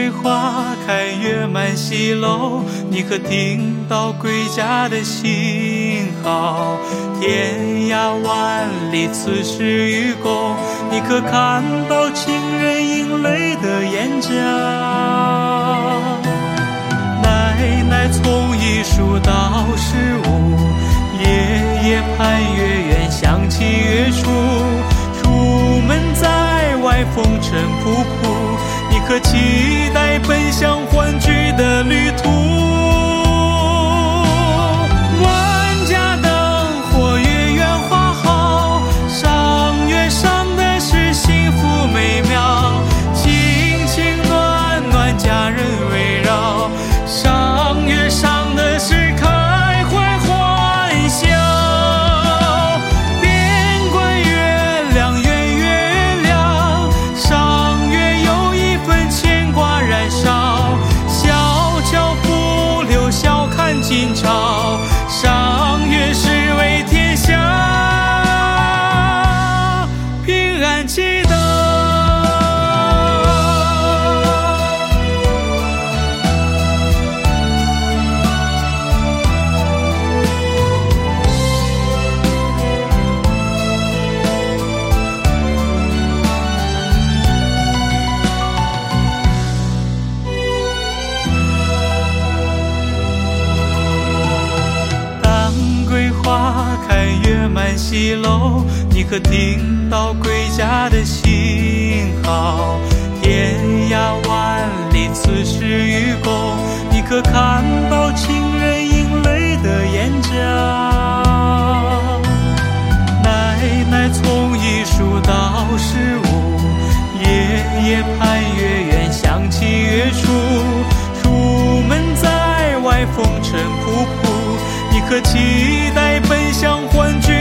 桂花开月满西楼，你可听到归家的信号？天涯万里此时与共，你可看到情人饮泪的眼角？奶奶从一数到15，爷爷盼月圆想起月初，出门在外风尘仆仆，你可期待奔向欢聚的旅途？万家灯火，月圆花好，上月上的是幸福美妙，情情暖暖，家人围绕，上月上的是开怀欢笑。边关月亮圆月亮，上月有一份牵挂燃烧，小桥浮流笑看今朝，上月是为天下平安祈祷。花开月满西楼，你可听到归家的信号？天涯万里此时与共，你可看到情人饮泪的眼角？奶奶从一数到15，爷爷盼月圆想起月初，出门在外风尘仆仆，你可期待奔向欢聚